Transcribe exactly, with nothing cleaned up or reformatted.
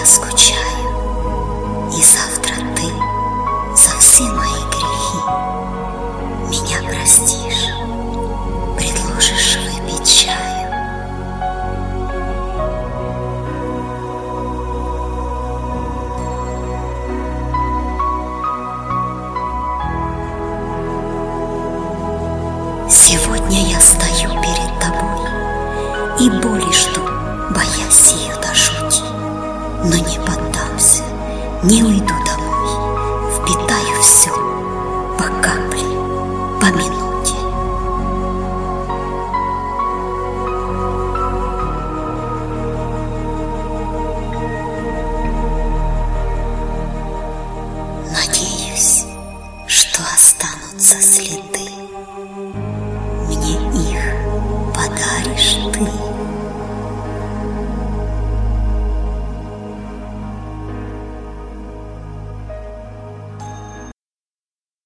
я скучаю, и завтра ты за все мои грехи меня простишь, предложишь выпить чаю. Сегодня я стою перед тобой и боли жду, боясь ее до жути, но не поддамся, не уйду домой, впитаю все по капле, по минуте. Надеюсь, что останутся следы, мне их подаришь ты.